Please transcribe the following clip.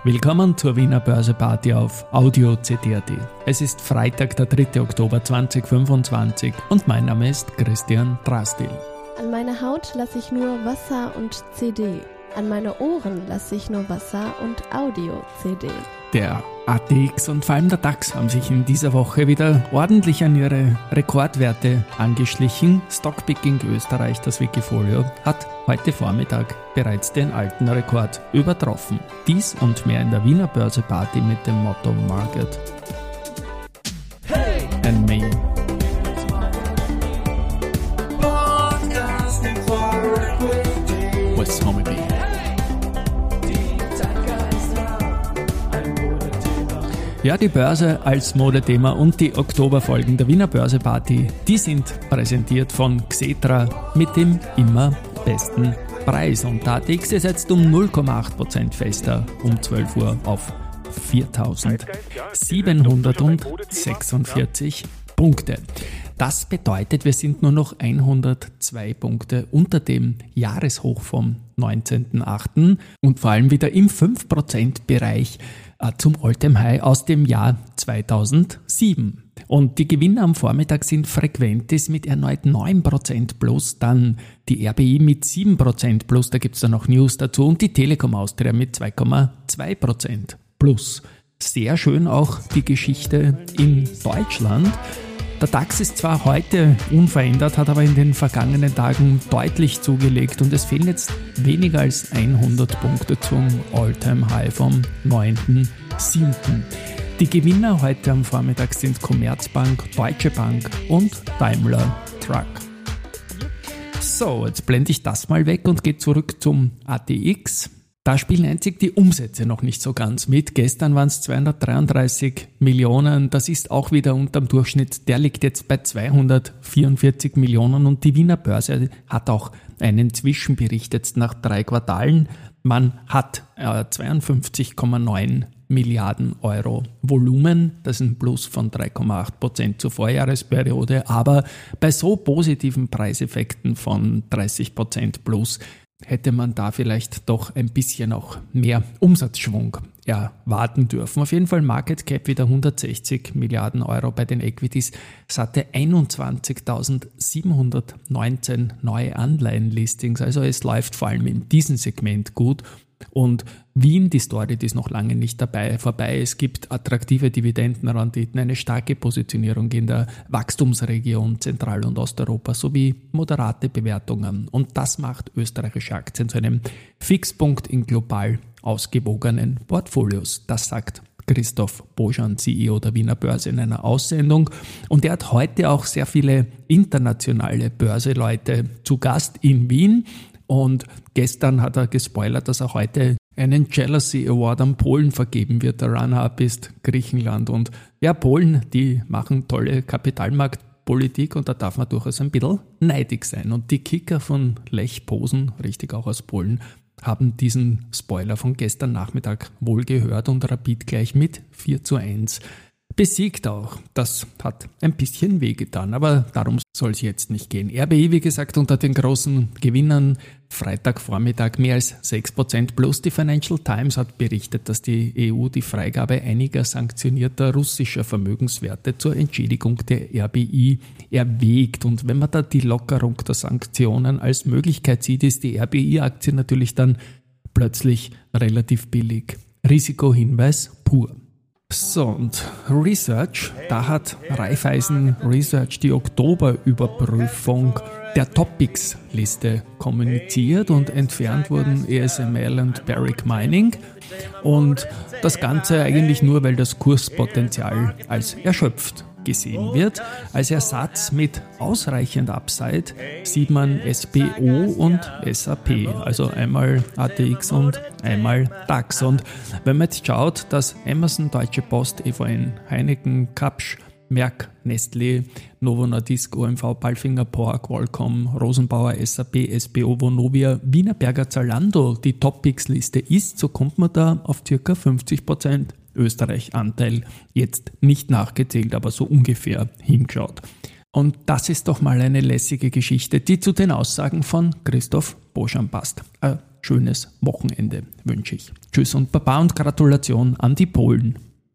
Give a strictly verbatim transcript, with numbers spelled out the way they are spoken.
Willkommen zur Wiener Börse-Party auf Audio C D punkt A T. Es ist Freitag, der dritte Oktober zweitausendfünfundzwanzig und mein Name ist Christian Drastil. An meiner Haut lasse ich nur Wasser und C D. An meine Ohren lasse ich nur Wasser und Audio-C D. Der A T X und vor allem der DAX haben sich in dieser Woche wieder ordentlich an ihre Rekordwerte angeschlichen. Stockpicking Österreich, das Wikifolio, hat heute Vormittag bereits den alten Rekord übertroffen. Dies und mehr in der Wiener Börse-Party mit dem Motto Market hey! And Me. What's home with me? Ja, die Börse als Modethema und die Oktoberfolgen der Wiener Börse-Party, die sind präsentiert von Xetra mit dem immer besten Preis. Und der A T X ist jetzt um null Komma acht Prozent fester um zwölf Uhr auf viertausendsiebenhundertsechsundvierzig Punkte. Das bedeutet, wir sind nur noch hundertzwei Punkte unter dem Jahreshoch vom neunzehnten achten und vor allem wieder im fünf Prozent Bereich äh, zum All-Time-High aus dem Jahr zweitausendsieben. Und die Gewinner am Vormittag sind Frequentis mit erneut neun Prozent plus, dann die R B I mit sieben Prozent plus, da gibt es dann noch News dazu, und die Telekom Austria mit zwei Komma zwei Prozent plus. Sehr schön auch die Geschichte in Deutschland. Der DAX ist zwar heute unverändert, hat aber in den vergangenen Tagen deutlich zugelegt und es fehlen jetzt weniger als hundert Punkte zum All-Time-High vom neunten siebten Die Gewinner heute am Vormittag sind Commerzbank, Deutsche Bank und Daimler Truck. So, jetzt blende ich das mal weg und gehe zurück zum A T X. Da spielen einzig die Umsätze noch nicht so ganz mit. Gestern waren es zweihundertdreiunddreißig Millionen, das ist auch wieder unterm Durchschnitt. Der liegt jetzt bei zweihundertvierundvierzig Millionen und die Wiener Börse hat auch einen Zwischenbericht jetzt nach drei Quartalen. Man hat äh, zweiundfünfzig Komma neun Milliarden Euro Volumen, das ist ein Plus von drei Komma acht Prozent zur Vorjahresperiode, aber bei so positiven Preiseffekten von dreißig Prozent plus hätte man da vielleicht doch ein bisschen auch mehr Umsatzschwung erwarten dürfen. Auf jeden Fall Market Cap wieder hundertsechzig Milliarden Euro bei den Equities. Es hatte einundzwanzigtausendsiebenhundertneunzehn neue Anleihenlistings, also es läuft vor allem in diesem Segment gut. Und Wien, die Story, die ist noch lange nicht dabei vorbei. Es gibt attraktive Dividendenrenditen, eine starke Positionierung in der Wachstumsregion Zentral- und Osteuropa sowie moderate Bewertungen. Und das macht österreichische Aktien zu einem Fixpunkt in global ausgewogenen Portfolios. Das sagt Christoph Boschan, C E O der Wiener Börse, in einer Aussendung. Und er hat heute auch sehr viele internationale Börseleute zu Gast in Wien. Und gestern hat er gespoilert, dass er heute einen Jealousy Award an Polen vergeben wird. Der Runner-up ist Griechenland. Und ja, Polen, die machen tolle Kapitalmarktpolitik und da darf man durchaus ein bisschen neidig sein. Und die Kicker von Lech Posen, richtig auch aus Polen, haben diesen Spoiler von gestern Nachmittag wohl gehört und Rapid gleich mit vier zu eins besiegt auch. Das hat ein bisschen wehgetan, aber darum soll es jetzt nicht gehen. R B I, wie gesagt, unter den großen Gewinnern, Freitagvormittag mehr als sechs Prozent plus. Die Financial Times hat berichtet, dass die E U die Freigabe einiger sanktionierter russischer Vermögenswerte zur Entschädigung der R B I erwägt. Und wenn man da die Lockerung der Sanktionen als Möglichkeit sieht, ist die R B I-Aktie natürlich dann plötzlich relativ billig. Risikohinweis pur. So, und Research, da hat Raiffeisen Research die Oktoberüberprüfung der Topics-Liste kommuniziert und entfernt wurden A S M L und Barrick Mining und das Ganze eigentlich nur, weil das Kurspotenzial als erschöpft gesehen wird. Als Ersatz mit ausreichend Upside sieht man S B O und S A P, also einmal A T X und einmal DAX. Und wenn man jetzt schaut, dass Amazon, Deutsche Post, E V N, Heineken, Kapsch, Merck, Nestlé, Novo Nordisk, O M V, Palfinger, Pork, Qualcomm, Rosenbauer, S A P, S B O, Vonovia, Wienerberger, Zalando die Topics-Liste ist, so kommt man da auf ca. fünfzig Prozent Österreich-Anteil, jetzt nicht nachgezählt, aber so ungefähr hingeschaut. Und das ist doch mal eine lässige Geschichte, die zu den Aussagen von Christoph Boschan passt. Äh, schönes Wochenende wünsche ich. Tschüss und Baba und Gratulation an die Polen.